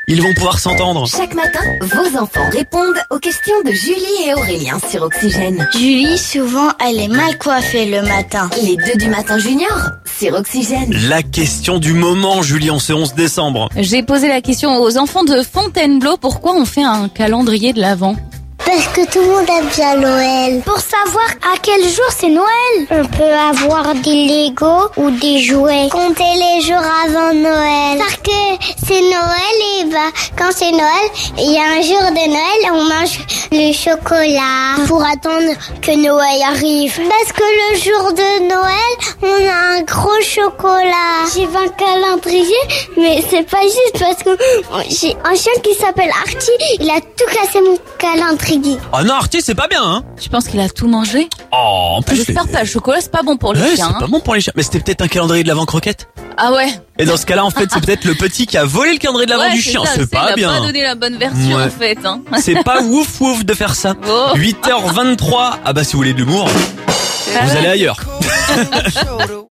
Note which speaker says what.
Speaker 1: Ils vont pouvoir s'entendre.
Speaker 2: Chaque matin, vos enfants répondent aux questions de Julie et Aurélien sur Oxygène.
Speaker 3: Julie, souvent, elle est mal coiffée le matin.
Speaker 2: Les 2 du matin junior sur Oxygène.
Speaker 1: La question du moment, Julie, en ce 11 décembre.
Speaker 4: J'ai posé la question aux enfants de Fontainebleau, pourquoi on fait un calendrier de l'Avent ?
Speaker 3: Parce que tout le monde aime bien Noël. Pour savoir à quel jour c'est Noël. On peut avoir des Legos ou des jouets. Compter les jours avant Noël. Parce que c'est Noël et quand c'est Noël, il y a un jour de Noël, on mange le chocolat pour attendre que Noël arrive. Parce que le jour de Noël, on a un gros chocolat. J'ai 20 calendriers, mais c'est pas juste parce que j'ai un chien qui s'appelle Archie, il a tout cassé mon calendrier.
Speaker 1: Ah non, Artie, c'est pas bien, hein.
Speaker 4: Je pense qu'il a tout mangé.
Speaker 1: Oh, en plus...
Speaker 4: J'espère pas, le chocolat c'est pas bon pour les
Speaker 1: Ouais,
Speaker 4: chiens.
Speaker 1: c'est pas bon pour les chiens. Mais c'était peut-être un calendrier de l'Avent croquette.
Speaker 4: Ah ouais.
Speaker 1: Et dans ce cas-là, en fait, c'est peut-être le petit qui a volé le calendrier de l'Avent du chien. C'est pas bien.
Speaker 4: Il a pas donné la bonne version
Speaker 1: Ouais.
Speaker 4: en fait. Hein.
Speaker 1: C'est pas ouf ouf de faire ça.
Speaker 4: Oh.
Speaker 1: 8h23. Ah bah si vous voulez de l'humour, vous allez ailleurs.